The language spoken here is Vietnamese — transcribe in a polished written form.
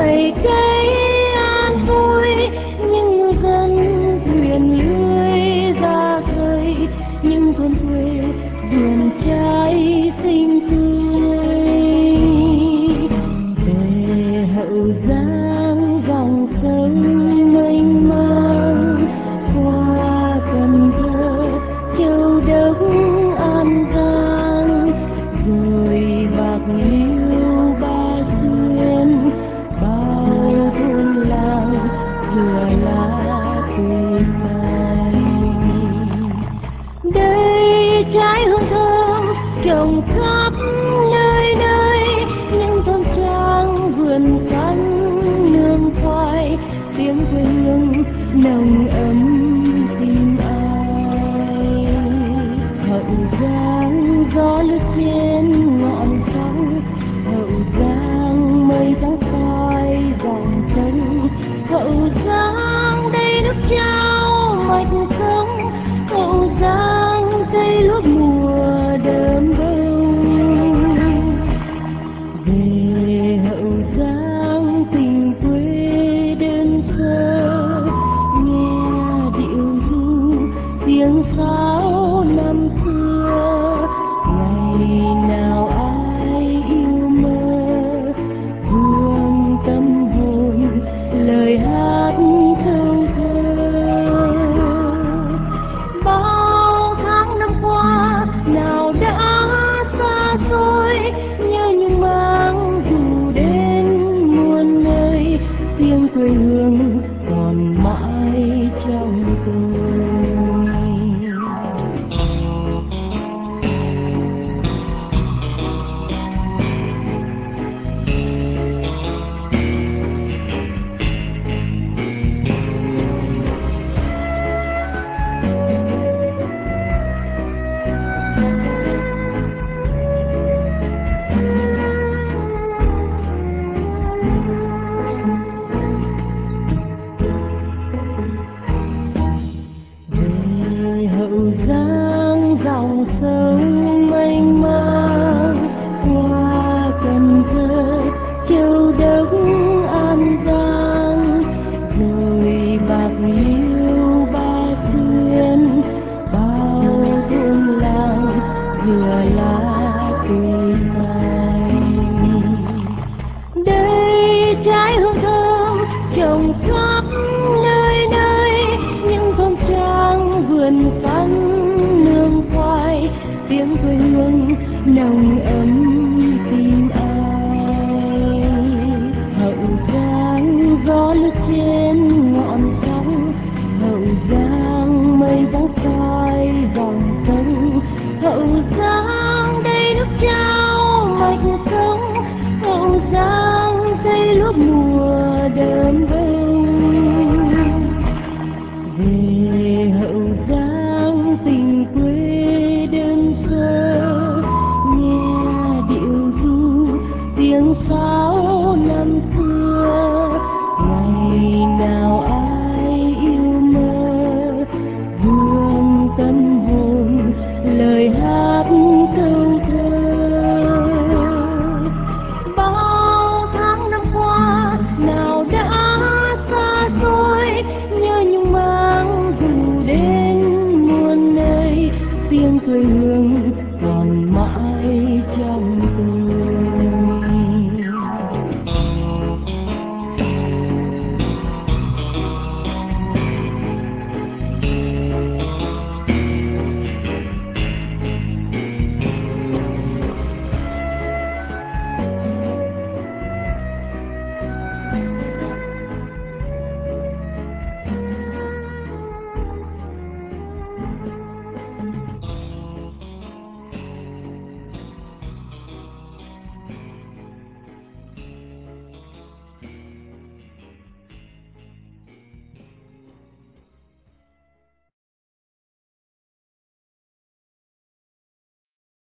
cày cấy an vui, những ngư dân thuyền lưới ra khơi, những con quê vườn trái xinh tươi. Về Hậu Giang dòng sông mênh mang, qua Cần Thơ Châu Đốc An Giang, rồi Bạc Liêu Ba Xuyên, bao thôn làng dừa lá tươi cay. Đây trái hương thơm trồng khắp nơi nơi, những thôn trang vườn canh nương khoai, tiếng quê hương nồng ấm tim ai. Hậu Giang gió lướt trên ngọn sóng, Hậu Giang mây trắng soi dòng sông, Hậu Giang đây nước trao mạch sống, Hậu Giang cây lúa mùa đơm bông. Về Hậu Giang tình quê đơn sơ, nghe điệu ru tiếng sáo năm xưa, ngày nào ai yêu mơ vương tâm hồn lời hát thơm thơ. Bao tháng năm qua nào đã xa xôi, nhớ những mang dù đến muôn nơi, tiếng quê hương còn mãi trong tôi. Hậu Giang dòng sông mênh mang, qua Cần Thơ Châu Đốc An Giang, rồi Bạc Liêu Ba Xuyên, bao thôn làng dừa lá tươi cay. Đây trái hương thơm trồng khắp nơi nơi, những thôn trang vườn canh nương khoai, tiếng quê hương nồng ấm tim ai. Hậu Giang gió lướt trên ngọn sóng, Hậu Giang mây trắng soi dòng sông, Hậu Giang đây nước trao mạch sống, Hậu Giang cây lúa mùa đơm bông. Về Hậu Giang tình quê đơn sơ, nghe điệu ru tiếng sáo năm xưa, ngày nào